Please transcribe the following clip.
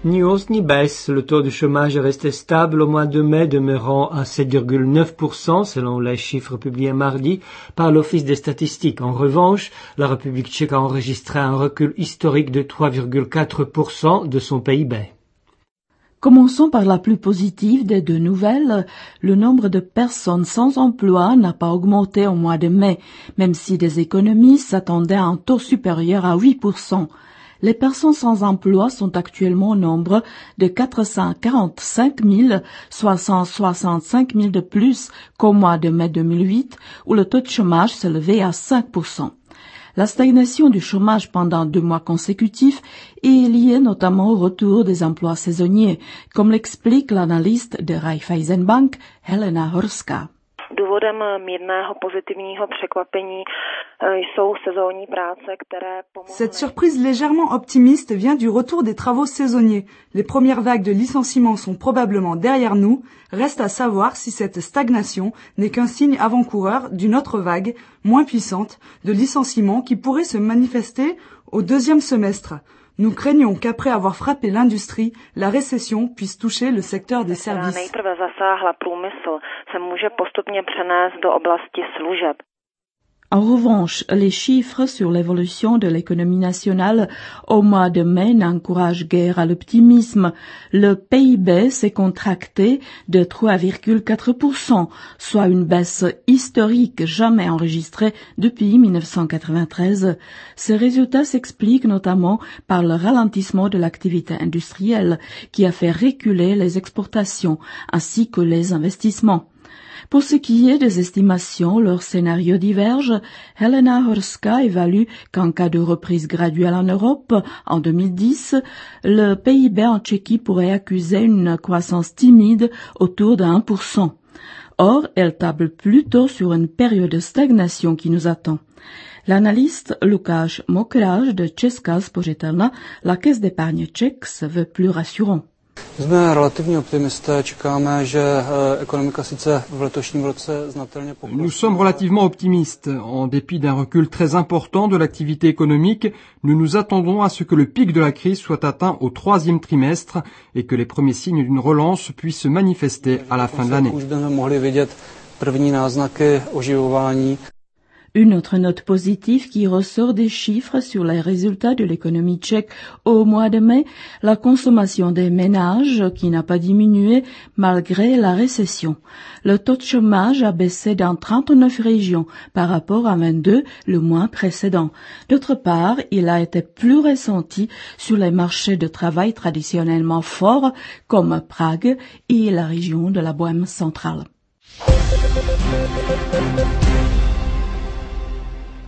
Ni hausse ni baisse, le taux de chômage est resté stable au mois de mai, demeurant à 7,9% selon les chiffres publiés mardi par l'Office des statistiques. En revanche, la République tchèque a enregistré un recul historique de 3,4% de son PIB. Commençons par la plus positive des deux nouvelles. Le nombre de personnes sans emploi n'a pas augmenté au mois de mai, même si des économistes s'attendaient à un taux supérieur à 8%. Les personnes sans emploi sont actuellement au nombre de 445 000, soit 165 000 de plus qu'au mois de mai 2008, où le taux de chômage s'élevait à 5%. La stagnation du chômage pendant 2 mois consécutifs est liée notamment au retour des emplois saisonniers, comme l'explique l'analyste de Raiffeisenbank, Helena Horska. Důvodem mírného pozitivního překvapení jsou sezónní práce, které pomohly. Cette surprise légèrement optimiste vient du retour des travaux saisonniers. Les premières vagues de licenciements sont probablement derrière nous. Reste à savoir si cette stagnation n'est qu'un signe avant-coureur d'une autre vague, moins puissante, de licenciements qui pourrait se manifester au deuxième semestre. Nous craignons qu'après avoir frappé l'industrie, la récession puisse toucher le secteur des services. Nejprve zasáhla průmysl, se může postupně přenést do oblasti služeb. En revanche, les chiffres sur l'évolution de l'économie nationale au mois de mai n'encouragent guère à l'optimisme. Le PIB s'est contracté de 3,4%, soit une baisse historique jamais enregistrée depuis 1993. Ce résultat s'explique notamment par le ralentissement de l'activité industrielle qui a fait reculer les exportations ainsi que les investissements. Pour ce qui est des estimations, leurs scénarios divergent. Helena Horska évalue qu'en cas de reprise graduelle en Europe, en 2010, le PIB en Tchéquie pourrait accuser une croissance timide autour de 1%. Or, elle table plutôt sur une période de stagnation qui nous attend. L'analyste Lukáš Mokráš de Česká spořitelna, la caisse d'épargne tchèque, se veut plus rassurant. Jsme relativně optimisté, čekáme, že ekonomika sice v letošním roce znatelně poklesne. Nous sommes relativement optimistes. En dépit d'un recul très important de l'activité économique, nous nous attendons à ce que le pic de la crise soit atteint au 3e trimestre et que les premiers signes d'une relance puissent se manifester à la fin de l'année. Už bychom mohli vidět první náznaky oživování. Une autre note positive qui ressort des chiffres sur les résultats de l'économie tchèque au mois de mai, la consommation des ménages qui n'a pas diminué malgré la récession. Le taux de chômage a baissé dans 39 régions par rapport à 22 le mois précédent. D'autre part, il a été plus ressenti sur les marchés de travail traditionnellement forts comme Prague et la région de la Bohême centrale.